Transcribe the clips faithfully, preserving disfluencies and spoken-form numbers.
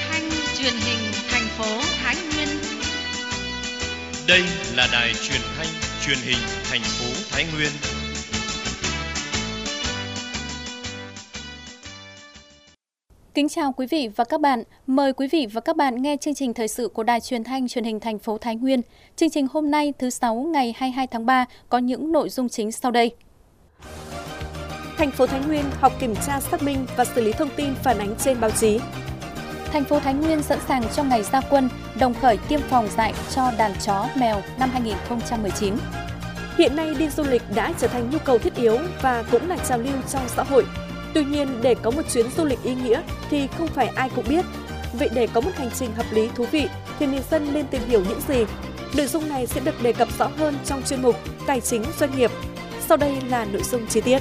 thanh truyền hình thành phố Thái Nguyên. Đây là đài truyền thanh truyền hình thành phố Thái Nguyên. Kính chào quý vị và các bạn. Mời quý vị và các bạn nghe chương trình thời sự của Đài Truyền thanh Truyền hình thành phố Thái Nguyên. Chương trình hôm nay thứ Sáu ngày hai mươi hai tháng ba có những nội dung chính sau đây. Thành phố Thái Nguyên họp kiểm tra xác minh và xử lý thông tin phản ánh trên báo chí. Thành phố Thái Nguyên sẵn sàng cho ngày ra quân, đồng khởi tiêm phòng dại cho đàn chó, mèo năm hai nghìn không trăm mười chín. Hiện nay đi du lịch đã trở thành nhu cầu thiết yếu và cũng là trào lưu trong xã hội. Tuy nhiên, để có một chuyến du lịch ý nghĩa thì không phải ai cũng biết. Vậy để có một hành trình hợp lý thú vị thì người dân nên tìm hiểu những gì? Nội dung này sẽ được đề cập rõ hơn trong chuyên mục Tài chính doanh nghiệp. Sau đây là nội dung chi tiết.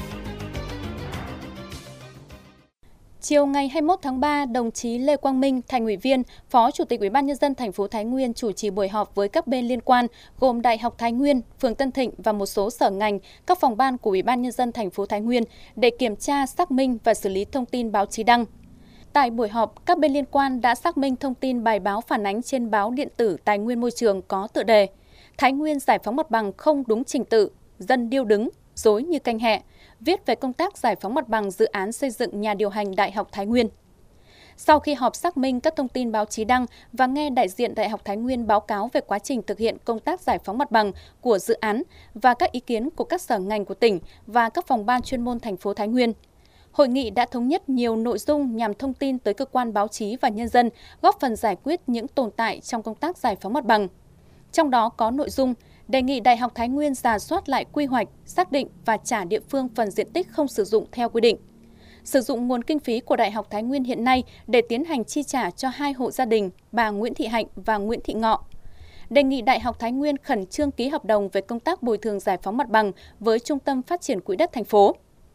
Chiều ngày hai mươi mốt tháng ba, đồng chí Lê Quang Minh, Thành ủy viên, Phó Chủ tịch Ủy ban nhân dân thành phố Thái Nguyên chủ trì buổi họp với các bên liên quan gồm Đại học Thái Nguyên, phường Tân Thịnh và một số sở ngành, các phòng ban của Ủy ban nhân dân thành phố Thái Nguyên để kiểm tra, xác minh và xử lý thông tin báo chí đăng. Tại buổi họp, các bên liên quan đã xác minh thông tin bài báo phản ánh trên báo điện tử Tài nguyên Môi trường có tựa đề Thái Nguyên giải phóng mặt bằng không đúng trình tự, dân điêu đứng, dối như canh hẹ, viết về công tác giải phóng mặt bằng dự án xây dựng nhà điều hành Đại học Thái Nguyên. Sau khi họp xác minh các thông tin báo chí đăng và nghe đại diện Đại học Thái Nguyên báo cáo về quá trình thực hiện công tác giải phóng mặt bằng của dự án và các ý kiến của các sở ngành của tỉnh và các phòng ban chuyên môn thành phố Thái Nguyên, hội nghị đã thống nhất nhiều nội dung nhằm thông tin tới cơ quan báo chí và nhân dân, góp phần giải quyết những tồn tại trong công tác giải phóng mặt bằng. Trong đó có nội dung đề nghị Đại học Thái Nguyên rà soát lại quy hoạch, xác định và trả địa phương phần diện tích không sử dụng theo quy định. Sử dụng nguồn kinh phí của Đại học Thái Nguyên hiện nay để tiến hành chi trả cho hai hộ gia đình, bà Nguyễn Thị Hạnh và Nguyễn Thị Ngọ. Đề nghị Đại học Thái Nguyên khẩn trương ký hợp đồng về công tác bồi thường giải phóng mặt bằng với Trung tâm Phát triển Quỹ đất thành phố.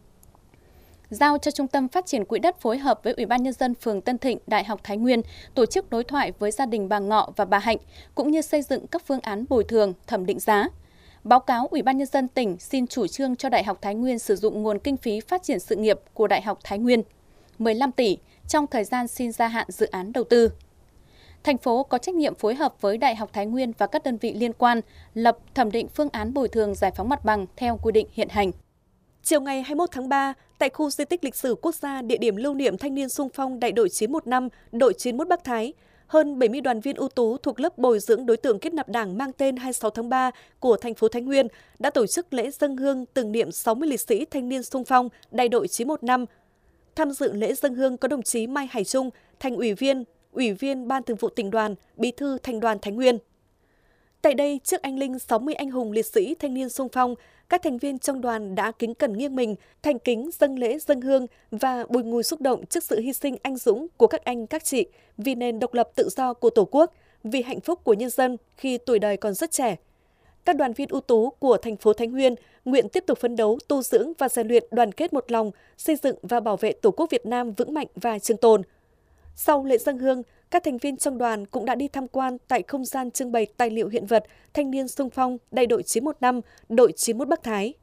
Giao cho Trung tâm Phát triển Quỹ đất phối hợp với Ủy ban nhân dân phường Tân Thịnh, Đại học Thái Nguyên tổ chức đối thoại với gia đình bà Ngọ và bà Hạnh, cũng như xây dựng các phương án bồi thường, thẩm định giá. Báo cáo Ủy ban nhân dân tỉnh xin chủ trương cho Đại học Thái Nguyên sử dụng nguồn kinh phí phát triển sự nghiệp của Đại học Thái Nguyên mười lăm tỷ trong thời gian xin gia hạn dự án đầu tư. Thành phố có trách nhiệm phối hợp với Đại học Thái Nguyên và các đơn vị liên quan lập thẩm định phương án bồi thường giải phóng mặt bằng theo quy định hiện hành. Chiều ngày hai mươi mốt tháng ba, tại khu di tích lịch sử quốc gia địa điểm lưu niệm thanh niên xung phong đại đội chín một năm, đội chín mốt Bắc Thái, hơn bảy mươi đoàn viên ưu tú thuộc lớp bồi dưỡng đối tượng kết nạp Đảng mang tên hai mươi sáu tháng ba của thành phố Thái Nguyên đã tổ chức lễ dâng hương tưởng niệm sáu mươi liệt sĩ thanh niên xung phong đại đội chín một năm. Tham dự lễ dâng hương có đồng chí Mai Hải Trung, Thành ủy viên, Ủy viên Ban Thường vụ Tỉnh đoàn, Bí thư Thành đoàn Thái Nguyên. Tại đây, trước anh linh sáu mươi anh hùng liệt sĩ thanh niên xung phong, các thành viên trong đoàn đã kính cẩn nghiêng mình, thành kính dâng lễ dâng hương và bùi ngùi xúc động trước sự hy sinh anh dũng của các anh các chị vì nền độc lập tự do của Tổ quốc, vì hạnh phúc của nhân dân khi tuổi đời còn rất trẻ. Các đoàn viên ưu tú của thành phố Thái Nguyên nguyện tiếp tục phấn đấu, tu dưỡng và rèn luyện đoàn kết một lòng, xây dựng và bảo vệ Tổ quốc Việt Nam vững mạnh và trường tồn. Sau lễ dâng hương, các thành viên trong đoàn cũng đã đi tham quan tại không gian trưng bày tài liệu hiện vật thanh niên xung phong đại đội chín một năm, đội chín mốt Bắc Thái.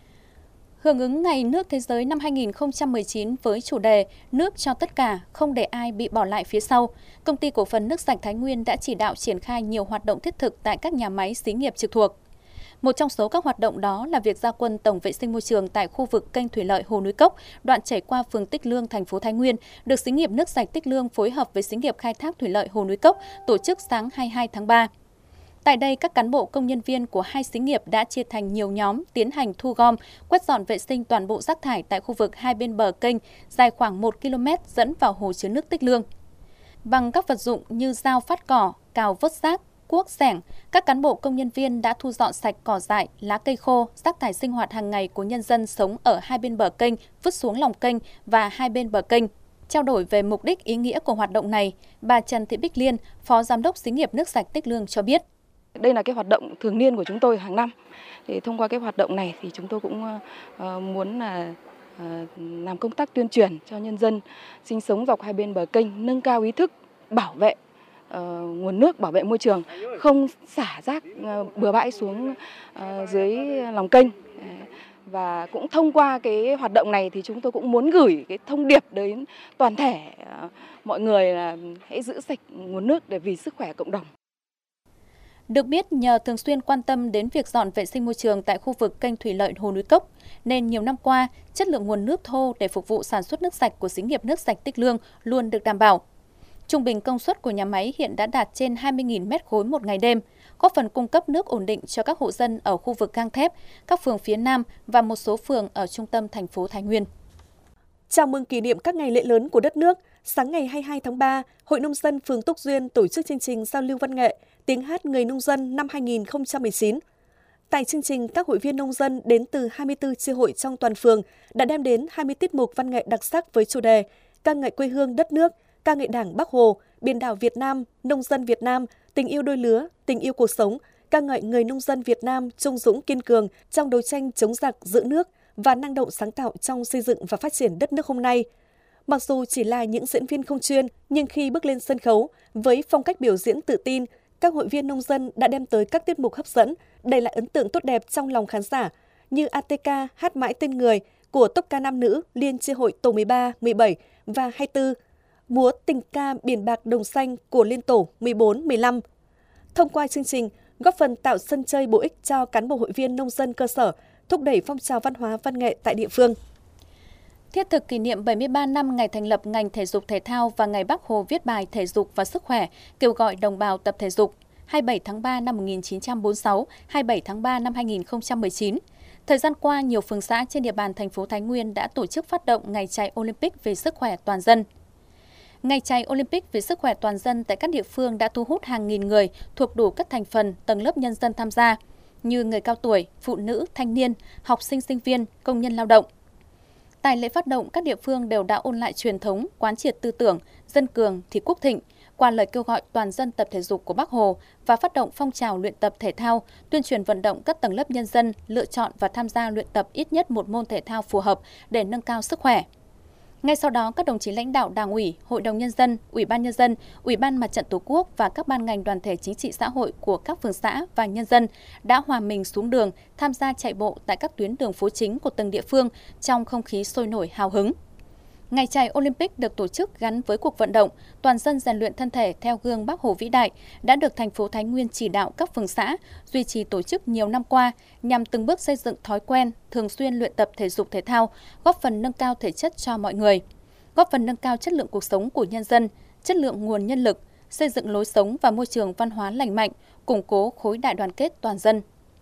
Hưởng ứng Ngày Nước Thế giới năm hai nghìn không trăm mười chín với chủ đề Nước cho tất cả, không để ai bị bỏ lại phía sau, Công ty Cổ phần Nước sạch Thái Nguyên đã chỉ đạo triển khai nhiều hoạt động thiết thực tại các nhà máy xí nghiệp trực thuộc. Một trong số các hoạt động đó là việc ra quân tổng vệ sinh môi trường tại khu vực kênh thủy lợi Hồ Núi Cốc, đoạn chảy qua phường Tích Lương, thành phố Thái Nguyên, được xí nghiệp nước sạch Tích Lương phối hợp với xí nghiệp khai thác thủy lợi Hồ Núi Cốc tổ chức sáng hai mươi hai tháng ba. Tại đây, các cán bộ công nhân viên của hai xí nghiệp đã chia thành nhiều nhóm tiến hành thu gom, quét dọn vệ sinh toàn bộ rác thải tại khu vực hai bên bờ kênh dài khoảng một ki lô mét dẫn vào hồ chứa nước Tích Lương. Bằng các vật dụng như dao phát cỏ, cào vớt rác, cuốc, xẻng, các cán bộ công nhân viên đã thu dọn sạch cỏ dại, lá cây khô, rác thải sinh hoạt hàng ngày của nhân dân sống ở hai bên bờ kênh, vứt xuống lòng kênh và hai bên bờ kênh. Trao đổi về mục đích ý nghĩa của hoạt động này, bà Trần Thị Bích Liên, Phó Giám đốc xí nghiệp nước sạch Tích Lương cho biết. Đây là cái hoạt động thường niên của chúng tôi hàng năm. Thì thông qua cái hoạt động này thì chúng tôi cũng uh, muốn là uh, làm công tác tuyên truyền cho nhân dân sinh sống dọc hai bên bờ kênh, nâng cao ý thức bảo vệ uh, nguồn nước, bảo vệ môi trường, không xả rác uh, bừa bãi xuống uh, dưới lòng kênh. Và cũng thông qua cái hoạt động này thì chúng tôi cũng muốn gửi cái thông điệp đến toàn thể mọi người là hãy giữ sạch nguồn nước để vì sức khỏe cộng đồng. Được biết, nhờ thường xuyên quan tâm đến việc dọn vệ sinh môi trường tại khu vực kênh thủy lợi Hồ Núi Cốc, nên nhiều năm qua, chất lượng nguồn nước thô để phục vụ sản xuất nước sạch của xí nghiệp nước sạch Tích Lương luôn được đảm bảo. Trung bình công suất của nhà máy hiện đã đạt trên hai mươi nghìn mét khối một ngày đêm, góp phần cung cấp nước ổn định cho các hộ dân ở khu vực gang thép, các phường phía Nam và một số phường ở trung tâm thành phố Thái Nguyên. Chào mừng kỷ niệm các ngày lễ lớn của đất nước, sáng ngày hai mươi hai tháng ba, Hội Nông dân phường Túc Duyên tổ chức chương trình giao lưu văn nghệ Tiếng hát người nông dân năm hai nghìn không trăm mười chín. Tại chương trình, các hội viên nông dân đến từ hai mươi tư chi hội trong toàn phường đã đem đến hai mươi tiết mục văn nghệ đặc sắc với chủ đề ca ngợi quê hương đất nước, ca ngợi Đảng Bác Hồ, biển đảo Việt Nam, nông dân Việt Nam, tình yêu đôi lứa, tình yêu cuộc sống, ca ngợi người nông dân Việt Nam trung dũng kiên cường trong đấu tranh chống giặc giữ nước và năng động sáng tạo trong xây dựng và phát triển đất nước hôm nay. Mặc dù chỉ là những diễn viên không chuyên, nhưng khi bước lên sân khấu với phong cách biểu diễn tự tin, các hội viên nông dân đã đem tới các tiết mục hấp dẫn, để lại ấn tượng tốt đẹp trong lòng khán giả, như a tê ca Hát mãi tên người của tốp ca nam nữ Liên chi hội tổ mười ba, mười bảy và hai mươi tư, múa tình ca Biển bạc đồng xanh của Liên tổ mười bốn, mười lăm. Thông qua chương trình, góp phần tạo sân chơi bổ ích cho cán bộ hội viên nông dân cơ sở, thúc đẩy phong trào văn hóa văn nghệ tại địa phương. Thiết thực kỷ niệm bảy mươi ba năm ngày thành lập ngành thể dục thể thao và ngày Bác Hồ viết bài thể dục và sức khỏe, kêu gọi đồng bào tập thể dục hai mươi bảy tháng ba năm một nghìn chín trăm bốn mươi sáu, hai mươi bảy tháng ba năm hai nghìn không trăm mười chín. Thời gian qua, nhiều phường xã trên địa bàn thành phố Thái Nguyên đã tổ chức phát động ngày chạy Olympic về sức khỏe toàn dân. Ngày chạy Olympic về sức khỏe toàn dân tại các địa phương đã thu hút hàng nghìn người thuộc đủ các thành phần, tầng lớp nhân dân tham gia, như người cao tuổi, phụ nữ, thanh niên, học sinh sinh viên, công nhân lao động. Tại lễ phát động, các địa phương đều đã ôn lại truyền thống, quán triệt tư tưởng, dân cường thì quốc thịnh, qua lời kêu gọi toàn dân tập thể dục của Bác Hồ và phát động phong trào luyện tập thể thao, tuyên truyền vận động các tầng lớp nhân dân lựa chọn và tham gia luyện tập ít nhất một môn thể thao phù hợp để nâng cao sức khỏe. Ngay sau đó, các đồng chí lãnh đạo Đảng ủy, Hội đồng Nhân dân, Ủy ban Nhân dân, Ủy ban Mặt trận Tổ quốc và các ban ngành đoàn thể chính trị xã hội của các phường xã và nhân dân đã hòa mình xuống đường tham gia chạy bộ tại các tuyến đường phố chính của từng địa phương trong không khí sôi nổi hào hứng. Ngày chạy Olympic được tổ chức gắn với cuộc vận động toàn dân rèn luyện thân thể theo gương Bác Hồ vĩ đại đã được thành phố Thái Nguyên chỉ đạo các phường xã duy trì tổ chức nhiều năm qua nhằm từng bước xây dựng thói quen thường xuyên luyện tập thể dục thể thao, góp phần nâng cao thể chất cho mọi người, góp phần nâng cao chất lượng cuộc sống của nhân dân, chất lượng nguồn nhân lực, xây dựng lối sống và môi trường văn hóa lành mạnh, củng cố khối đại đoàn kết toàn dân.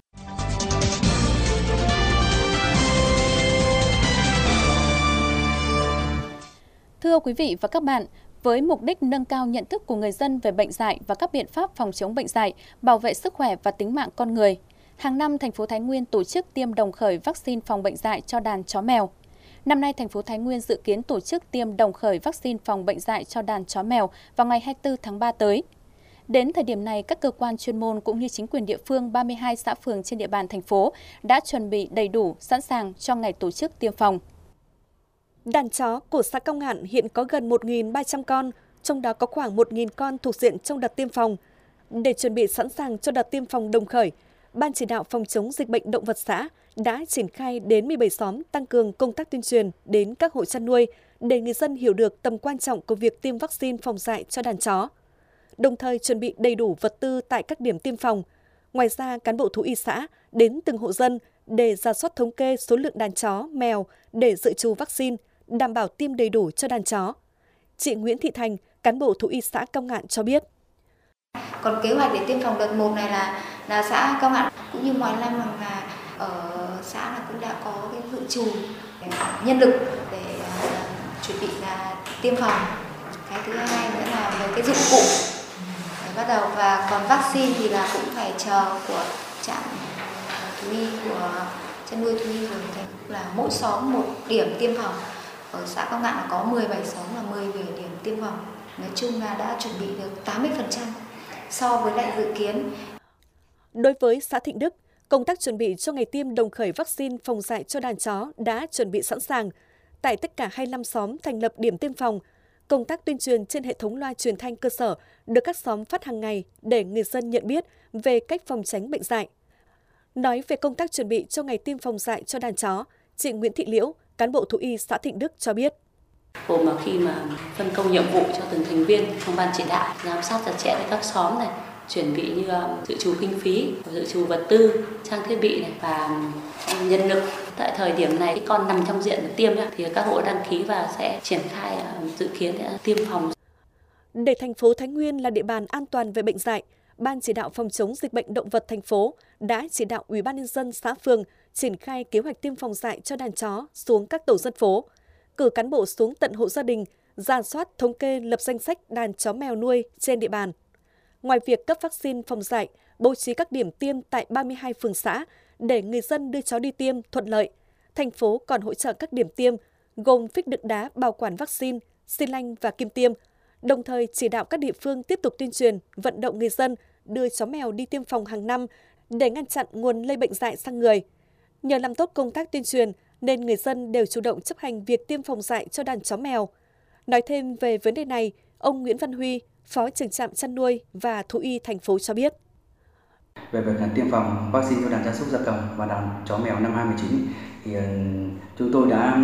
Thưa quý vị và các bạn, với mục đích nâng cao nhận thức của người dân về bệnh dại và các biện pháp phòng chống bệnh dại, bảo vệ sức khỏe và tính mạng con người, hàng năm thành phố Thái Nguyên tổ chức tiêm đồng khởi vaccine phòng bệnh dại cho đàn chó mèo. Năm nay, thành phố Thái Nguyên dự kiến tổ chức tiêm đồng khởi vaccine phòng bệnh dại cho đàn chó mèo vào ngày hai mươi tư tháng ba tới. Đến thời điểm này, các cơ quan chuyên môn cũng như chính quyền địa phương ba mươi hai xã phường trên địa bàn thành phố đã chuẩn bị đầy đủ, sẵn sàng cho ngày tổ chức tiêm phòng. Đàn chó của xã Cao Ngạn hiện có gần một nghìn ba trăm con, trong đó có khoảng một nghìn con thuộc diện trong đợt tiêm phòng. Để chuẩn bị sẵn sàng cho đợt tiêm phòng đồng khởi, Ban chỉ đạo phòng chống dịch bệnh động vật xã đã triển khai đến mười bảy xóm tăng cường công tác tuyên truyền đến các hộ chăn nuôi để người dân hiểu được tầm quan trọng của việc tiêm vaccine phòng dại cho đàn chó, đồng thời chuẩn bị đầy đủ vật tư tại các điểm tiêm phòng. Ngoài ra, cán bộ thú y xã đến từng hộ dân để rà soát thống kê số lượng đàn chó, mèo để dự trù vaccine, đảm bảo tiêm đầy đủ cho đàn chó. Chị Nguyễn Thị Thành, cán bộ thú y xã Cao Ngạn cho biết. Còn kế hoạch để tiêm phòng đợt một này là là xã Cao Ngạn cũng như mọi năm là ở xã là cũng đã có cái dự trù nhân lực để uh, chuẩn bị là tiêm phòng. Cái thứ hai nữa là về cái dụng cụ để bắt đầu, và còn vaccine thì là cũng phải chờ của trạm thú y của chăn nuôi thú y rồi, là mỗi xóm một điểm tiêm phòng. Ở xã Cao Ngạn là có mười bảy xóm là mười bảy điểm tiêm phòng. Nói chung là đã chuẩn bị được tám mươi phần trăm so với lại dự kiến. Đối với xã Thịnh Đức, công tác chuẩn bị cho ngày tiêm đồng khởi vaccine phòng dại cho đàn chó đã chuẩn bị sẵn sàng. Tại tất cả hai mươi lăm xóm thành lập điểm tiêm phòng, công tác tuyên truyền trên hệ thống loa truyền thanh cơ sở được các xóm phát hàng ngày để người dân nhận biết về cách phòng tránh bệnh dại. Nói về công tác chuẩn bị cho ngày tiêm phòng dại cho đàn chó, chị Nguyễn Thị Liễu, cán bộ thú y xã Thịnh Đức cho biết. Gồm mà khi mà phân công nhiệm vụ cho từng thành viên trong ban chỉ đạo, giám sát chặt chẽ với các xóm này, chuẩn bị như dự trù kinh phí, dự trù vật tư, trang thiết bị này và nhân lực. Tại thời điểm này, con nằm trong diện tiêm thì các hộ đăng ký và sẽ triển khai dự kiến để tiêm phòng. Để thành phố Thái Nguyên là địa bàn an toàn về bệnh dại, Ban chỉ đạo phòng chống dịch bệnh động vật thành phố đã chỉ đạo Ủy ban nhân dân xã phường triển khai kế hoạch tiêm phòng dại cho đàn chó xuống các tổ dân phố, cử cán bộ xuống tận hộ gia đình, rà soát thống kê lập danh sách đàn chó mèo nuôi trên địa bàn. Ngoài việc cấp vaccine phòng dại, bố trí các điểm tiêm tại ba mươi hai phường xã để người dân đưa chó đi tiêm thuận lợi, thành phố còn hỗ trợ các điểm tiêm gồm phích đựng đá bảo quản vaccine, xi lanh và kim tiêm, đồng thời chỉ đạo các địa phương tiếp tục tuyên truyền, vận động người dân đưa chó mèo đi tiêm phòng hàng năm để ngăn chặn nguồn lây bệnh dại sang người. Nhờ làm tốt công tác tuyên truyền nên người dân đều chủ động chấp hành việc tiêm phòng dại cho đàn chó mèo. Nói thêm về vấn đề này, ông Nguyễn Văn Huy, Phó trưởng trạm chăn nuôi và thú y thành phố cho biết. Về việc tiêm phòng vaccine cho đàn gia súc gia cầm và đàn chó mèo năm hai không một chín thì chúng tôi đã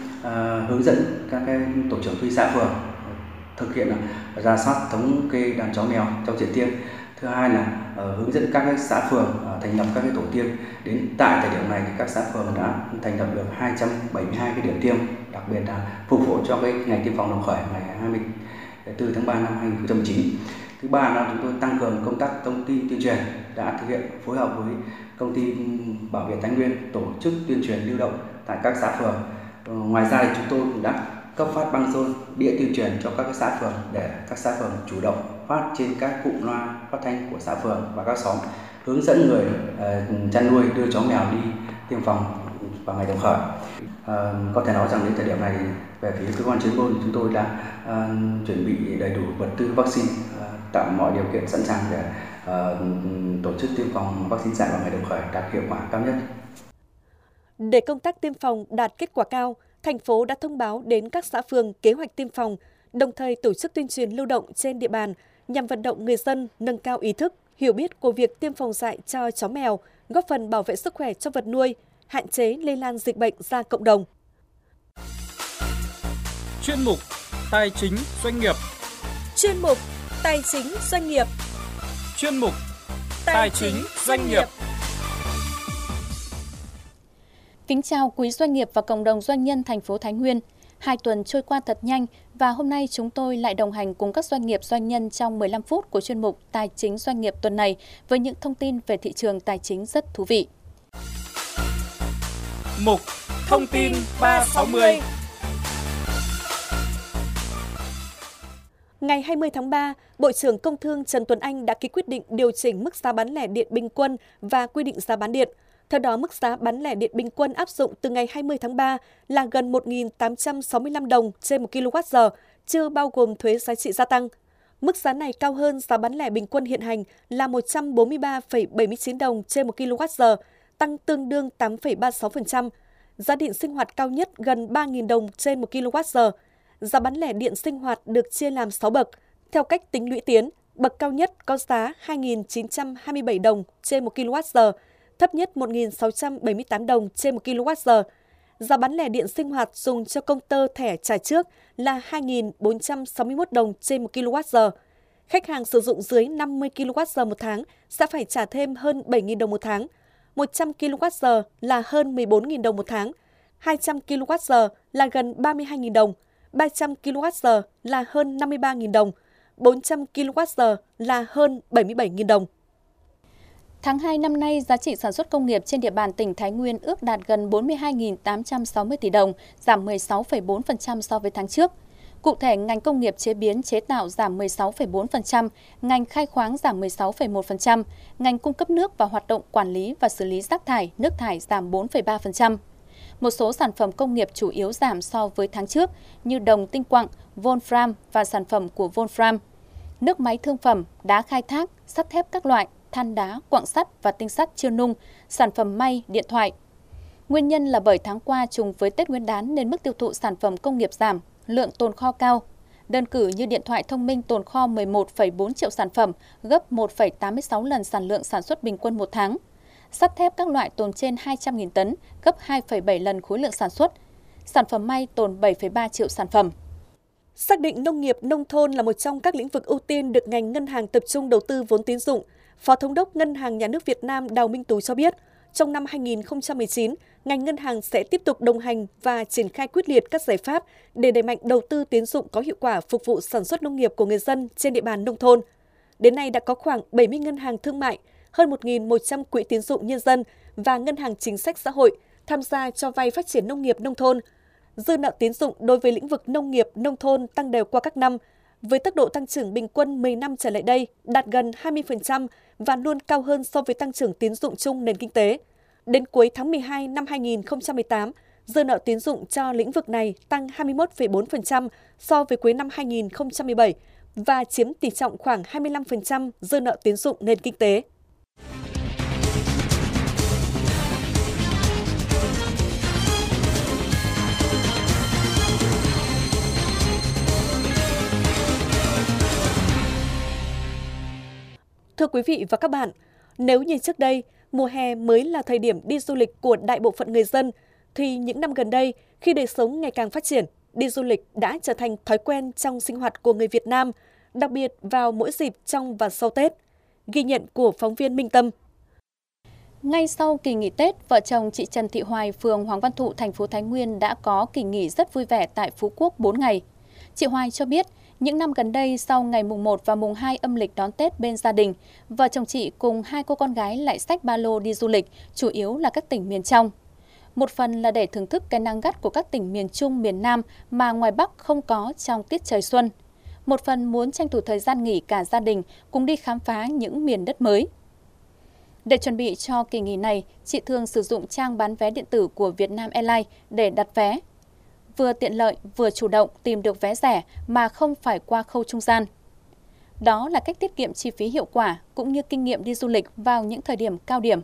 uh, hướng dẫn các cái tổ trưởng thú y xã phường thực hiện uh, rà soát thống kê đàn chó mèo trong diện tiêm. Thứ hai là uh, hướng dẫn các cái xã phường uh, thành lập các cái tổ tiêm. Đến tại thời điểm này thì các xã phường đã thành lập được hai trăm bảy mươi hai cái điểm tiêm, đặc biệt là phục vụ cho cái ngày tiêm phòng đồng khởi ngày hai mươi tư tháng ba năm hai không một chín. Thứ ba là chúng tôi tăng cường công tác thông tin tuyên truyền, đã thực hiện phối hợp với công ty Bảo Việt Thái Nguyên tổ chức tuyên truyền lưu động tại các xã phường. Ngoài ra thì chúng tôi cũng đã cấp phát băng rôn đĩa tuyên truyền cho các xã phường để các xã phường chủ động phát trên các cụm loa phát thanh của xã phường và các xóm, hướng dẫn người uh, chăn nuôi đưa chó mèo đi tiêm phòng vào ngày đồng khởi. Uh, có thể nói rằng đến thời điểm này thì về phía cơ quan chuyên môn chúng tôi đã uh, chuẩn bị đầy đủ vật tư vaccine, uh, tạo mọi điều kiện sẵn sàng để uh, tổ chức tiêm phòng vaccine dại vào ngày đồng khởi đạt hiệu quả cao nhất. Để công tác tiêm phòng đạt kết quả cao, thành phố đã thông báo đến các xã phường kế hoạch tiêm phòng, đồng thời tổ chức tuyên truyền lưu động trên địa bàn nhằm vận động người dân nâng cao ý thức, hiểu biết của việc tiêm phòng dại cho chó mèo, góp phần bảo vệ sức khỏe cho vật nuôi, hạn chế lây lan dịch bệnh ra cộng đồng. Chuyên mục Tài chính doanh nghiệp. Chuyên mục Tài chính doanh nghiệp. Chuyên mục Tài chính doanh nghiệp. Kính chào quý doanh nghiệp và cộng đồng doanh nhân thành phố Thái Nguyên. Hai tuần trôi qua thật nhanh và hôm nay chúng tôi lại đồng hành cùng các doanh nghiệp doanh nhân trong mười lăm phút của chuyên mục Tài chính doanh nghiệp tuần này với những thông tin về thị trường tài chính rất thú vị. Mục Thông tin ba sáu mươi. Ngày hai mươi tháng ba, Bộ trưởng Công Thương Trần Tuấn Anh đã ký quyết định điều chỉnh mức giá bán lẻ điện bình quân và quy định giá bán điện. Theo đó, mức giá bán lẻ điện bình quân áp dụng từ ngày hai mươi tháng ba là gần một nghìn tám trăm sáu mươi lăm đồng trên một ki lô oát giờ, chưa bao gồm thuế giá trị gia tăng. Mức giá này cao hơn giá bán lẻ bình quân hiện hành là một trăm bốn mươi ba phẩy bảy mươi chín đồng trên một ki lô oát giờ, tăng tương đương tám phẩy ba mươi sáu phần trăm. Giá điện sinh hoạt cao nhất gần ba nghìn đồng trên một ki lô oát giờ. Giá bán lẻ điện sinh hoạt được chia làm sáu bậc. Theo cách tính lũy tiến, bậc cao nhất có giá hai nghìn chín trăm hai mươi bảy đồng trên một ki lô oát giờ, thấp nhất một nghìn sáu trăm bảy mươi tám đồng trên một ki lô oát giờ. Giá bán lẻ điện sinh hoạt dùng cho công tơ thẻ trả trước là hai nghìn bốn trăm sáu mươi mốt đồng trên một ki lô oát giờ. Khách hàng sử dụng dưới năm mươi ki lô oát giờ một tháng sẽ phải trả thêm hơn bảy nghìn đồng một tháng. một trăm ki lô oát giờ là hơn mười bốn nghìn đồng một tháng. hai trăm ki lô oát giờ là gần ba mươi hai nghìn đồng. ba trăm ki lô oát giờ là hơn năm mươi ba nghìn đồng. bốn trăm ki lô oát giờ là hơn bảy mươi bảy nghìn đồng. Tháng hai năm nay, giá trị sản xuất công nghiệp trên địa bàn tỉnh Thái Nguyên ước đạt gần bốn mươi hai nghìn tám trăm sáu mươi tỷ đồng, giảm mười sáu phẩy bốn phần trăm so với tháng trước. Cụ thể, ngành công nghiệp chế biến chế tạo giảm mười sáu phẩy bốn phần trăm, ngành khai khoáng giảm mười sáu phẩy một phần trăm, ngành cung cấp nước và hoạt động quản lý và xử lý rác thải, nước thải giảm bốn phẩy ba phần trăm. Một số sản phẩm công nghiệp chủ yếu giảm so với tháng trước như đồng tinh quặng, Volfram và sản phẩm của Volfram, nước máy thương phẩm, đá khai thác, sắt thép các loại, than đá, quặng sắt và tinh sắt chưa nung, sản phẩm may, điện thoại. Nguyên nhân là bởi tháng qua trùng với Tết Nguyên đán nên mức tiêu thụ sản phẩm công nghiệp giảm, lượng tồn kho cao. Đơn cử như điện thoại thông minh tồn kho mười một phẩy bốn triệu sản phẩm, gấp một phẩy tám mươi sáu lần sản lượng sản xuất bình quân một tháng. sắt thép các loại tồn trên hai trăm nghìn tấn, gấp hai phẩy bảy lần khối lượng sản xuất. Sản phẩm may tồn bảy phẩy ba triệu sản phẩm. Xác định nông nghiệp nông thôn là một trong các lĩnh vực ưu tiên được ngành ngân hàng tập trung đầu tư vốn tín dụng, Phó Thống đốc Ngân hàng Nhà nước Việt Nam Đào Minh Tú cho biết, trong năm hai nghìn không trăm mười chín, ngành ngân hàng sẽ tiếp tục đồng hành và triển khai quyết liệt các giải pháp để đẩy mạnh đầu tư tín dụng có hiệu quả phục vụ sản xuất nông nghiệp của người dân trên địa bàn nông thôn. Đến nay đã có khoảng bảy mươi ngân hàng thương mại, hơn một nghìn một trăm quỹ tín dụng nhân dân và ngân hàng chính sách xã hội tham gia cho vay phát triển nông nghiệp nông thôn. Dư nợ tín dụng đối với lĩnh vực nông nghiệp nông thôn tăng đều qua các năm, với tốc độ tăng trưởng bình quân mười năm trở lại đây đạt gần hai mươi phần trăm và luôn cao hơn so với tăng trưởng tín dụng chung nền kinh tế. Đến cuối tháng mười hai năm hai nghìn không trăm mười tám, dư nợ tín dụng cho lĩnh vực này tăng hai mươi mốt phẩy bốn phần trăm so với cuối năm hai nghìn không trăm mười bảy và chiếm tỷ trọng khoảng hai mươi lăm phần trăm dư nợ tín dụng nền kinh tế. Thưa quý vị và các bạn, nếu như trước đây, mùa hè mới là thời điểm đi du lịch của đại bộ phận người dân, thì những năm gần đây, khi đời sống ngày càng phát triển, đi du lịch đã trở thành thói quen trong sinh hoạt của người Việt Nam, đặc biệt vào mỗi dịp trong và sau Tết. Ghi nhận của phóng viên Minh Tâm. Ngay sau kỳ nghỉ Tết, vợ chồng chị Trần Thị Hoài, phường Hoàng Văn Thụ, thành phố Thái Nguyên đã có kỳ nghỉ rất vui vẻ tại Phú Quốc bốn ngày. Chị Hoài cho biết, những năm gần đây, sau ngày mùng một và mùng hai âm lịch đón Tết bên gia đình, vợ chồng chị cùng hai cô con gái lại xách ba lô đi du lịch, chủ yếu là các tỉnh miền trong. Một phần là để thưởng thức cái nắng gắt của các tỉnh miền Trung, miền Nam mà ngoài Bắc không có trong tiết trời xuân. Một phần muốn tranh thủ thời gian nghỉ cả gia đình cùng đi khám phá những miền đất mới. Để chuẩn bị cho kỳ nghỉ này, chị thường sử dụng trang bán vé điện tử của Vietnam Airlines để đặt vé. Vừa tiện lợi, vừa chủ động tìm được vé rẻ mà không phải qua khâu trung gian. Đó là cách tiết kiệm chi phí hiệu quả cũng như kinh nghiệm đi du lịch vào những thời điểm cao điểm.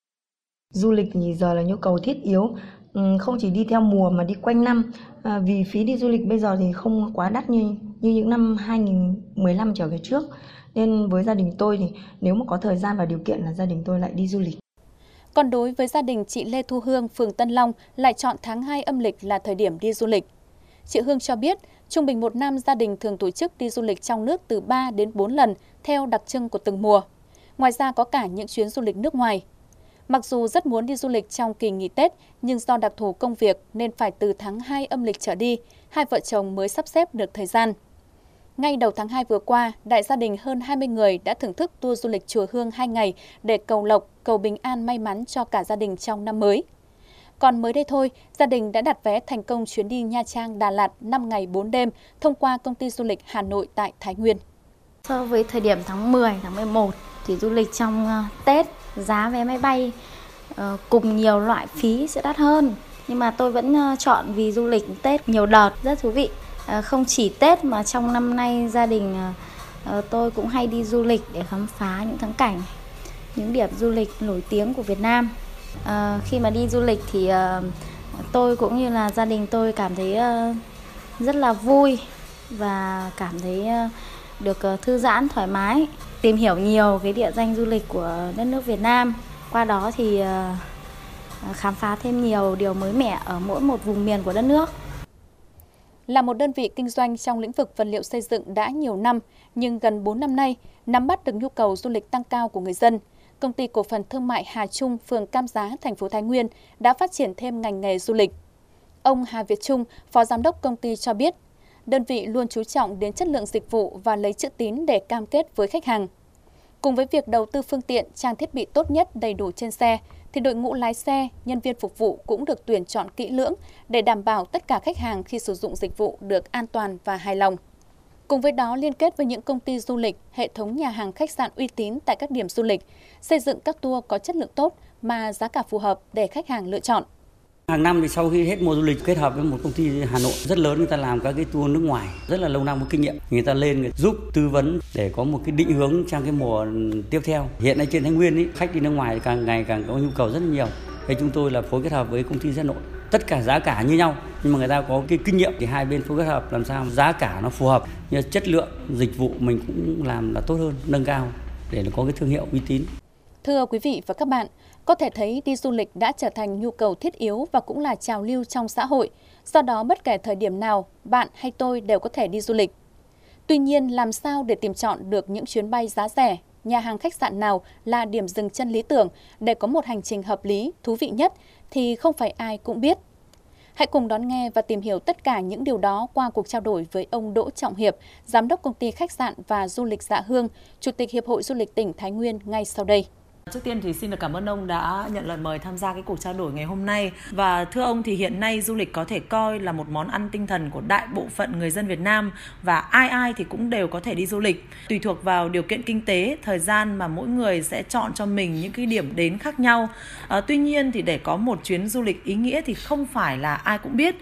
Du lịch thì giờ là nhu cầu thiết yếu, không chỉ đi theo mùa mà đi quanh năm. À, vì phí đi du lịch bây giờ thì không quá đắt như như những năm hai nghìn không trăm mười lăm trở về trước. Nên với gia đình tôi thì nếu mà có thời gian và điều kiện là gia đình tôi lại đi du lịch. Còn đối với gia đình chị Lê Thu Hương, phường Tân Long lại chọn tháng hai âm lịch là thời điểm đi du lịch. Chị Hương cho biết, trung bình một năm gia đình thường tổ chức đi du lịch trong nước từ ba đến bốn lần theo đặc trưng của từng mùa. Ngoài ra có cả những chuyến du lịch nước ngoài. Mặc dù rất muốn đi du lịch trong kỳ nghỉ Tết, nhưng do đặc thù công việc nên phải từ tháng hai âm lịch trở đi, hai vợ chồng mới sắp xếp được thời gian. Ngay đầu tháng hai vừa qua, đại gia đình hơn hai mươi người đã thưởng thức tour du lịch chùa Hương hai ngày để cầu lộc, cầu bình an may mắn cho cả gia đình trong năm mới. Còn mới đây thôi, gia đình đã đặt vé thành công chuyến đi Nha Trang, Đà Lạt năm ngày bốn đêm thông qua công ty du lịch Hà Nội tại Thái Nguyên. So với thời điểm tháng mười, tháng mười một thì du lịch trong Tết, giá vé máy bay uh, cùng nhiều loại phí sẽ đắt hơn. Nhưng mà tôi vẫn uh, chọn vì du lịch Tết nhiều đợt rất thú vị. Uh, không chỉ Tết mà trong năm nay gia đình uh, uh, tôi cũng hay đi du lịch để khám phá những thắng cảnh, những điểm du lịch nổi tiếng của Việt Nam. Uh, khi mà đi du lịch thì uh, tôi cũng như là gia đình tôi cảm thấy uh, rất là vui và cảm thấy uh, được uh, thư giãn, thoải mái, tìm hiểu nhiều cái địa danh du lịch của đất nước Việt Nam. Qua đó thì uh, khám phá thêm nhiều điều mới mẻ ở mỗi một vùng miền của đất nước. Là một đơn vị kinh doanh trong lĩnh vực vật liệu xây dựng đã nhiều năm, nhưng gần bốn năm nay, nắm bắt được nhu cầu du lịch tăng cao của người dân, Công ty Cổ phần Thương mại Hà Trung, phường Cam Giá, thành phố Thái Nguyên đã phát triển thêm ngành nghề du lịch. Ông Hà Việt Trung, Phó Giám đốc công ty cho biết, đơn vị luôn chú trọng đến chất lượng dịch vụ và lấy chữ tín để cam kết với khách hàng. Cùng với việc đầu tư phương tiện, trang thiết bị tốt nhất đầy đủ trên xe, thì đội ngũ lái xe, nhân viên phục vụ cũng được tuyển chọn kỹ lưỡng để đảm bảo tất cả khách hàng khi sử dụng dịch vụ được an toàn và hài lòng. Cùng với đó, liên kết với những công ty du lịch, hệ thống nhà hàng khách sạn uy tín tại các điểm du lịch, xây dựng các tour có chất lượng tốt mà giá cả phù hợp để khách hàng lựa chọn. Hàng năm thì sau khi hết mùa du lịch kết hợp với một công ty Hà Nội rất lớn, người ta làm các cái tour nước ngoài rất là lâu năm có kinh nghiệm, người ta lên người giúp tư vấn để có một cái định hướng trong cái mùa tiếp theo. Hiện nay trên Thái Nguyên ý, khách đi nước ngoài càng ngày càng có nhu cầu rất là nhiều. Thế chúng tôi là phối kết hợp với công ty Hà Nội, tất cả giá cả như nhau nhưng mà người ta có cái kinh nghiệm thì hai bên phối kết hợp làm sao giá cả nó phù hợp, nhưng chất lượng dịch vụ mình cũng làm là tốt hơn, nâng cao để nó có cái thương hiệu uy tín. Thưa quý vị và các bạn, có thể thấy đi du lịch đã trở thành nhu cầu thiết yếu và cũng là trào lưu trong xã hội. Do đó, bất kể thời điểm nào, bạn hay tôi đều có thể đi du lịch. Tuy nhiên, làm sao để tìm chọn được những chuyến bay giá rẻ, nhà hàng khách sạn nào là điểm dừng chân lý tưởng để có một hành trình hợp lý, thú vị nhất thì không phải ai cũng biết. Hãy cùng đón nghe và tìm hiểu tất cả những điều đó qua cuộc trao đổi với ông Đỗ Trọng Hiệp, Giám đốc Công ty Khách sạn và Du lịch Dạ Hương, Chủ tịch Hiệp hội Du lịch tỉnh Thái Nguyên ngay sau đây. Trước tiên thì xin được cảm ơn ông đã nhận lời mời tham gia cái cuộc trao đổi ngày hôm nay. Và thưa ông, thì hiện nay du lịch có thể coi là một món ăn tinh thần của đại bộ phận người dân Việt Nam và ai ai thì cũng đều có thể đi du lịch. Tùy thuộc vào điều kiện kinh tế, thời gian mà mỗi người sẽ chọn cho mình những cái điểm đến khác nhau. À, tuy nhiên thì để có một chuyến du lịch ý nghĩa thì không phải là ai cũng biết.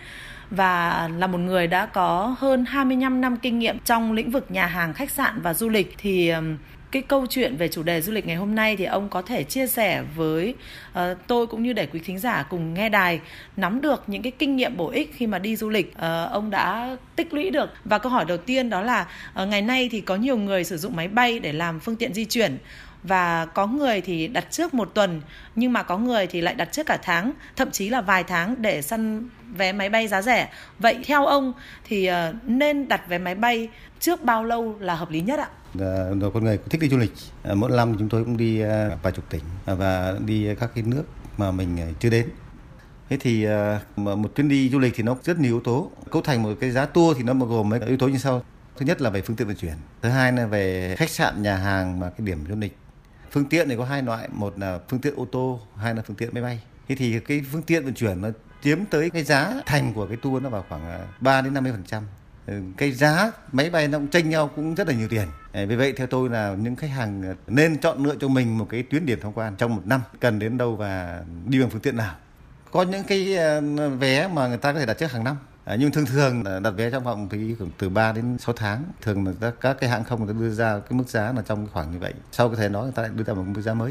Và là một người đã có hơn hai mươi lăm năm kinh nghiệm trong lĩnh vực nhà hàng, khách sạn và du lịch thì cái câu chuyện về chủ đề du lịch ngày hôm nay thì ông có thể chia sẻ với uh, tôi cũng như để quý thính giả cùng nghe đài nắm được những cái kinh nghiệm bổ ích khi mà đi du lịch uh, ông đã tích lũy được. Và câu hỏi đầu tiên đó là uh, ngày nay thì có nhiều người sử dụng máy bay để làm phương tiện di chuyển. Và có người thì đặt trước một tuần, nhưng mà có người thì lại đặt trước cả tháng, thậm chí là vài tháng để săn vé máy bay giá rẻ. Vậy theo ông thì uh, nên đặt vé máy bay trước bao lâu là hợp lý nhất ạ? Rồi con người thích đi du lịch, mỗi năm chúng tôi cũng đi vài chục tỉnh và đi các cái nước mà mình chưa đến. Thế thì một chuyến đi du lịch thì nó rất nhiều yếu tố. Cấu thành một cái giá tour thì nó gồm mấy yếu tố như sau. Thứ nhất là về phương tiện vận chuyển. Thứ hai là về khách sạn, nhà hàng và cái điểm du lịch. Phương tiện này có hai loại, một là phương tiện ô tô, hai là phương tiện máy bay. Thế thì cái phương tiện vận chuyển nó chiếm tới cái giá thành của cái tour nó vào khoảng ba đến năm mươi phần trăm. Cái giá máy bay nó cũng chênh nhau cũng rất là nhiều tiền. Vì vậy theo tôi là những khách hàng nên chọn lựa cho mình một cái tuyến điểm tham quan trong một năm, cần đến đâu và đi bằng phương tiện nào. Có những cái vé mà người ta có thể đặt trước hàng năm, nhưng thường thường đặt vé trong vòng thì từ ba đến sáu tháng. Thường là các cái hãng không người ta đưa ra cái mức giá là trong cái khoảng như vậy. Sau cái thời đó người ta lại đưa ra một mức giá mới.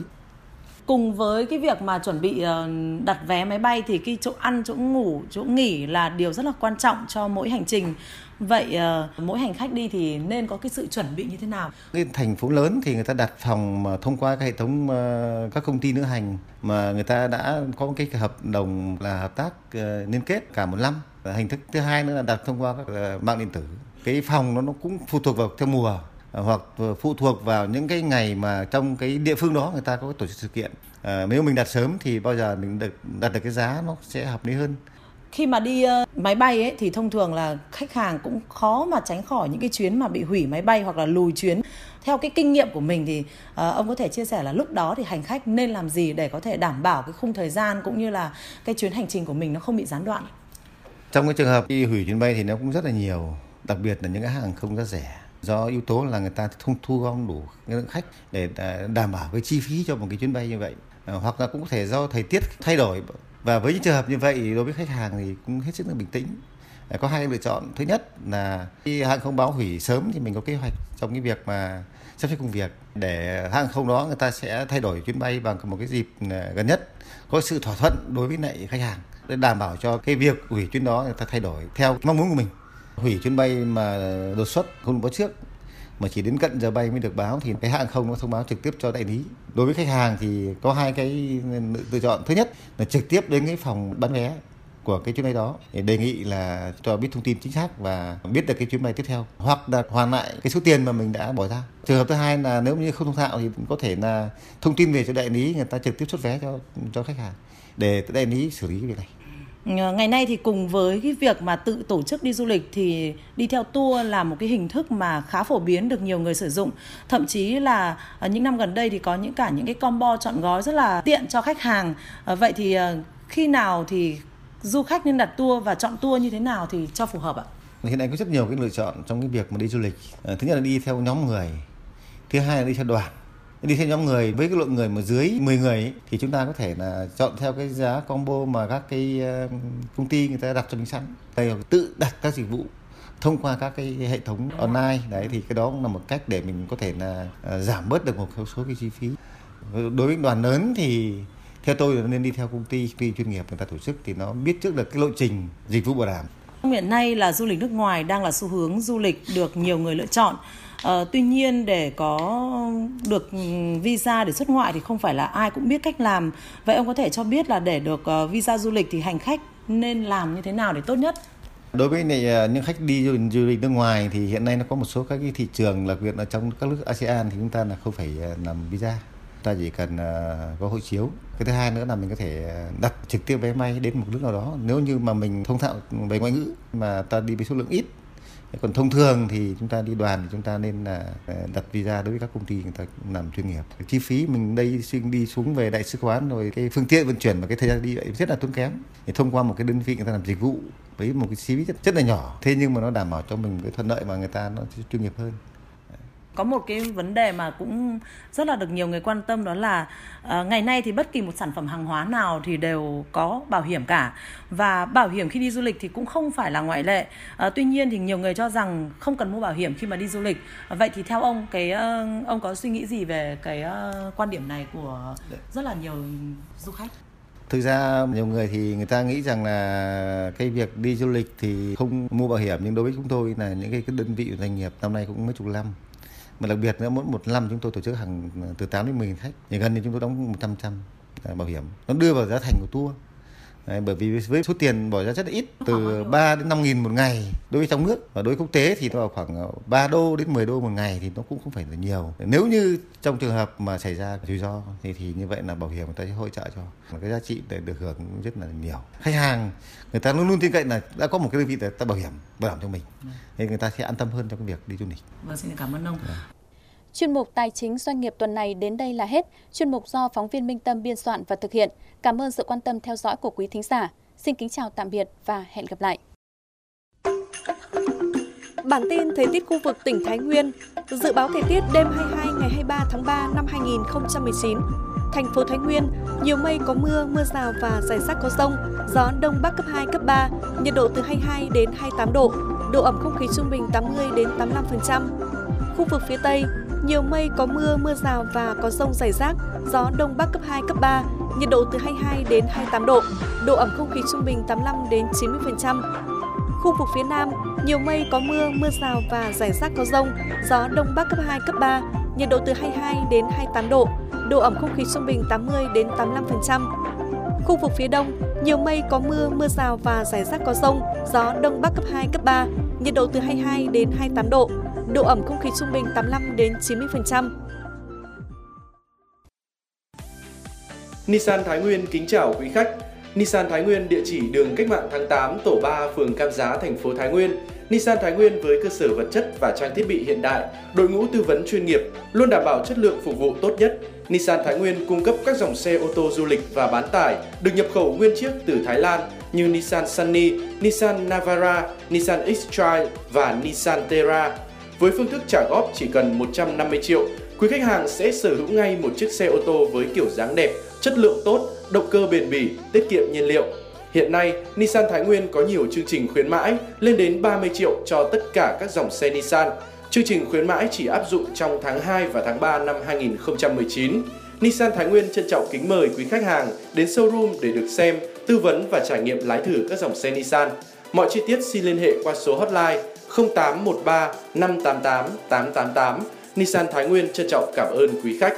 Cùng với cái việc mà chuẩn bị đặt vé máy bay thì cái chỗ ăn, chỗ ngủ, chỗ nghỉ là điều rất là quan trọng cho mỗi hành trình. Vậy mỗi hành khách đi thì nên có cái sự chuẩn bị như thế nào? Cái thành phố lớn thì người ta đặt phòng mà thông qua cái hệ thống các công ty lữ hành mà người ta đã có cái hợp đồng là hợp tác liên kết cả một năm. Hình thức thứ hai nữa là đặt thông qua các mạng điện tử. Cái phòng nó nó cũng phụ thuộc vào theo mùa hoặc phụ thuộc vào những cái ngày mà trong cái địa phương đó người ta có cái tổ chức sự kiện. À, nếu mình đặt sớm thì bao giờ mình được đặt được cái giá nó sẽ hợp lý hơn. Khi mà đi máy bay ấy, thì thông thường là khách hàng cũng khó mà tránh khỏi những cái chuyến mà bị hủy máy bay hoặc là lùi chuyến. Theo cái kinh nghiệm của mình thì uh, ông có thể chia sẻ là lúc đó thì hành khách nên làm gì để có thể đảm bảo cái khung thời gian cũng như là cái chuyến hành trình của mình nó không bị gián đoạn? Trong cái trường hợp đi hủy chuyến bay thì nó cũng rất là nhiều, đặc biệt là những cái hàng không giá rẻ. Do yếu tố là người ta không thu gom đủ lượng khách để đảm bảo cái chi phí cho một cái chuyến bay như vậy. À, hoặc là cũng có thể do thời tiết thay đổi. Và với những trường hợp như vậy đối với khách hàng thì cũng hết sức là bình tĩnh. À, có hai lựa chọn. Thứ nhất là khi hãng không báo hủy sớm thì mình có kế hoạch trong cái việc mà sắp xếp công việc để hãng không đó người ta sẽ thay đổi chuyến bay vào một cái dịp gần nhất, có sự thỏa thuận đối với lại khách hàng để đảm bảo cho cái việc hủy chuyến đó người ta thay đổi theo mong muốn của mình. Hủy chuyến bay mà đột xuất không báo trước mà chỉ đến cận giờ bay mới được báo thì cái hãng không nó thông báo trực tiếp cho đại lý. Đối với khách hàng thì có hai cái lựa chọn. Thứ nhất là trực tiếp đến cái phòng bán vé của cái chuyến bay đó để đề nghị là cho biết thông tin chính xác và biết được cái chuyến bay tiếp theo, hoặc là hoàn lại cái số tiền mà mình đã bỏ ra. Trường hợp thứ hai là nếu như không thông thạo thì có thể là thông tin về cho đại lý, người ta trực tiếp xuất vé cho cho khách hàng để đại lý xử lý cái việc này. Ngày nay thì cùng với cái việc mà tự tổ chức đi du lịch thì đi theo tour là một cái hình thức mà khá phổ biến được nhiều người sử dụng. Thậm chí là những năm gần đây thì có những cả những cái combo chọn gói rất là tiện cho khách hàng. Vậy thì khi nào thì du khách nên đặt tour và chọn tour như thế nào thì cho phù hợp ạ? Hiện nay có rất nhiều cái lựa chọn trong cái việc mà đi du lịch. Thứ nhất là đi theo nhóm người, thứ hai là đi theo đoàn. Đi theo nhóm người với cái lượng người mà dưới mười người ấy, thì chúng ta có thể là chọn theo cái giá combo mà các cái công ty người ta đặt cho mình sẵn. Đây tự đặt các dịch vụ thông qua các cái hệ thống online đấy, thì cái đó cũng là một cách để mình có thể là giảm bớt được một số cái chi phí. Đối với đoàn lớn thì theo tôi là nên đi theo công ty, công ty chuyên nghiệp người ta tổ chức thì nó biết trước được cái lộ trình dịch vụ bảo đảm. Hiện nay là du lịch nước ngoài đang là xu hướng du lịch được nhiều người lựa chọn. À, tuy nhiên để có được visa để xuất ngoại thì không phải là ai cũng biết cách làm. Vậy ông có thể cho biết là để được uh, visa du lịch thì hành khách nên làm như thế nào để tốt nhất? Đối với này, những khách đi du lịch nước ngoài thì hiện nay nó có một số các cái thị trường, đặc biệt là trong các nước a sê an thì chúng ta là không phải làm visa, ta chỉ cần uh, có hộ chiếu. Cái thứ hai nữa là mình có thể đặt trực tiếp vé máy đến một nước nào đó, nếu như mà mình thông thạo về ngoại ngữ mà ta đi với số lượng ít. Còn thông thường thì chúng ta đi đoàn thì chúng ta nên là đặt visa đối với các công ty người ta làm chuyên nghiệp. Chi phí mình đây đi xuống về đại sứ quán rồi cái phương tiện vận chuyển và cái thời gian đi vậy rất là tốn kém. Thì thông qua một cái đơn vị người ta làm dịch vụ với một cái chi phí rất, rất là nhỏ, thế nhưng mà nó đảm bảo cho mình cái thuận lợi mà người ta nó chuyên nghiệp hơn. Có một cái vấn đề mà cũng rất là được nhiều người quan tâm, đó là uh, ngày nay thì bất kỳ một sản phẩm hàng hóa nào thì đều có bảo hiểm cả, và bảo hiểm khi đi du lịch thì cũng không phải là ngoại lệ. Uh, tuy nhiên thì nhiều người cho rằng không cần mua bảo hiểm khi mà đi du lịch. Uh, vậy thì theo ông, cái uh, ông có suy nghĩ gì về cái uh, quan điểm này của rất là nhiều du khách? Thực ra nhiều người thì người ta nghĩ rằng là cái việc đi du lịch thì không mua bảo hiểm, nhưng đối với chúng tôi là những cái, cái đơn vị doanh nghiệp năm nay cũng mấy chục năm. Mà đặc biệt nữa, mỗi một năm chúng tôi tổ chức hàng từ tám đến mười nghìn khách, thì gần như chúng tôi đóng một trăm trăm bảo hiểm. Nó đưa vào giá thành của tour. Đấy, bởi vì với số tiền bỏ ra rất là ít, từ ba đến năm nghìn một ngày đối với trong nước, và đối với quốc tế thì nó vào khoảng ba đô đến mười đô một ngày, thì nó cũng không phải là nhiều. Nếu như trong trường hợp mà xảy ra rủi ro thì, thì như vậy là bảo hiểm người ta sẽ hỗ trợ cho, và cái giá trị để được hưởng cũng rất là nhiều. Khách hàng người ta luôn luôn tin cậy là đã có một cái đơn vị để ta bảo hiểm bảo đảm cho mình, nên người ta sẽ an tâm hơn trong cái việc đi du lịch. Vâng, xin cảm ơn ông. Đấy. Chuyên mục Tài chính Doanh nghiệp tuần này đến đây là hết. Chuyên mục do phóng viên Minh Tâm biên soạn và thực hiện. Cảm ơn sự quan tâm theo dõi của quý thính giả. Xin kính chào tạm biệt và hẹn gặp lại. Bản tin thời tiết khu vực tỉnh Thái Nguyên. Dự báo thời tiết đêm hai mươi hai ngày hai mươi ba tháng ba năm hai nghìn không trăm mười chín. Thành phố Thái Nguyên, nhiều mây có mưa, mưa rào và rải rác có dông, gió đông bắc cấp hai, cấp ba, nhiệt độ từ hai mươi hai đến hai mươi tám độ, độ ẩm không khí trung bình tám mươi đến tám mươi lăm phần trăm. Khu vực phía Tây, nhiều mây có mưa, mưa rào và có dông rải rác, gió đông bắc cấp hai, cấp ba, nhiệt độ từ hai mươi hai đến hai mươi tám độ, độ ẩm không khí trung bình tám mươi lăm đến chín mươi phần trăm. Khu vực phía Nam, nhiều mây có mưa, mưa rào và rải rác có dông, gió đông bắc cấp hai, cấp ba, nhiệt độ từ hai mươi hai đến hai mươi tám độ, độ ẩm không khí trung bình tám mươi đến tám mươi lăm phần trăm. Khu vực phía Đông, nhiều mây có mưa, mưa rào và rải rác có dông, gió đông bắc cấp hai, cấp ba, nhiệt độ từ hai mươi hai đến hai mươi tám độ, độ ẩm không khí trung bình tám mươi lăm đến chín mươi phần trăm. Nissan Thái Nguyên kính chào quý khách. Nissan Thái Nguyên địa chỉ đường Cách mạng tháng tám, tổ ba, phường Cam Giá, thành phố Thái Nguyên. Nissan Thái Nguyên với cơ sở vật chất và trang thiết bị hiện đại, đội ngũ tư vấn chuyên nghiệp, luôn đảm bảo chất lượng phục vụ tốt nhất. Nissan Thái Nguyên cung cấp các dòng xe ô tô du lịch và bán tải được nhập khẩu nguyên chiếc từ Thái Lan như Nissan Sunny, Nissan Navara, Nissan X-Trail và Nissan Terra. Với phương thức trả góp chỉ cần một trăm năm mươi triệu, quý khách hàng sẽ sở hữu ngay một chiếc xe ô tô với kiểu dáng đẹp, chất lượng tốt, động cơ bền bỉ, tiết kiệm nhiên liệu. Hiện nay, Nissan Thái Nguyên có nhiều chương trình khuyến mãi lên đến ba mươi triệu cho tất cả các dòng xe Nissan. Chương trình khuyến mãi chỉ áp dụng trong tháng hai và tháng ba năm hai nghìn không trăm mười chín. Nissan Thái Nguyên trân trọng kính mời quý khách hàng đến showroom để được xem, tư vấn và trải nghiệm lái thử các dòng xe Nissan. Mọi chi tiết xin liên hệ qua số hotline không tám một ba năm tám tám tám tám tám. Nissan Thái Nguyên trân trọng cảm ơn quý khách.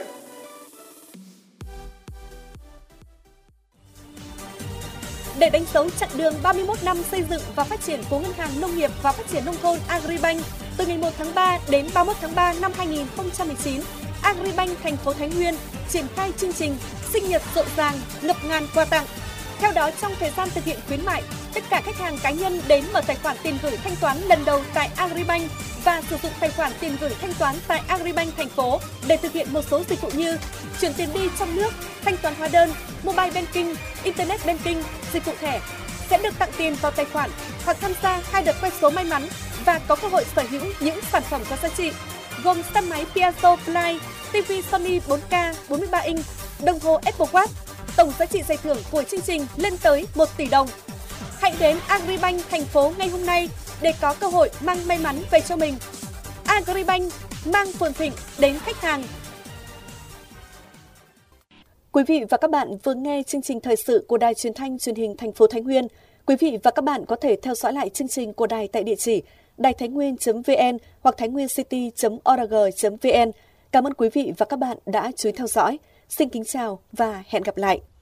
Để đánh dấu chặng đường ba mươi mốt năm xây dựng và phát triển của Ngân hàng Nông nghiệp và Phát triển Nông thôn Agribank, từ ngày một tháng ba đến ba mươi mốt tháng ba năm hai nghìn không trăm mười chín, Agribank thành phố Thái Nguyên triển khai chương trình sinh nhật rộn ràng, ngập ngàn quà tặng. Theo đó, trong thời gian thực hiện khuyến mại, tất cả khách hàng cá nhân đến mở tài khoản tiền gửi thanh toán lần đầu tại Agribank và sử dụng tài khoản tiền gửi thanh toán tại Agribank thành phố để thực hiện một số dịch vụ như chuyển tiền đi trong nước, thanh toán hóa đơn, mobile banking, internet banking, dịch vụ thẻ, sẽ được tặng tiền vào tài khoản hoặc tham gia hai đợt quay số may mắn và có cơ hội sở hữu những sản phẩm có giá trị gồm xe máy Piaggio Fly, ti vi Sony bốn K bốn mươi ba inch, đồng hồ Apple Watch. Tổng giá trị giải thưởng của chương trình lên tới một tỷ đồng. Hãy đến Agribank thành phố ngay hôm nay để có cơ hội mang may mắn về cho mình. Agribank mang phồn thịnh đến khách hàng. Quý vị và các bạn vừa nghe chương trình thời sự của Đài Truyền thanh Truyền hình thành phố Thái Nguyên. Quý vị và các bạn có thể theo dõi lại chương trình của đài tại địa chỉ đài thái nguyên chấm vn hoặc thái nguyên city chấm org chấm vn. Cảm ơn quý vị và các bạn đã chú ý theo dõi. Xin kính chào và hẹn gặp lại.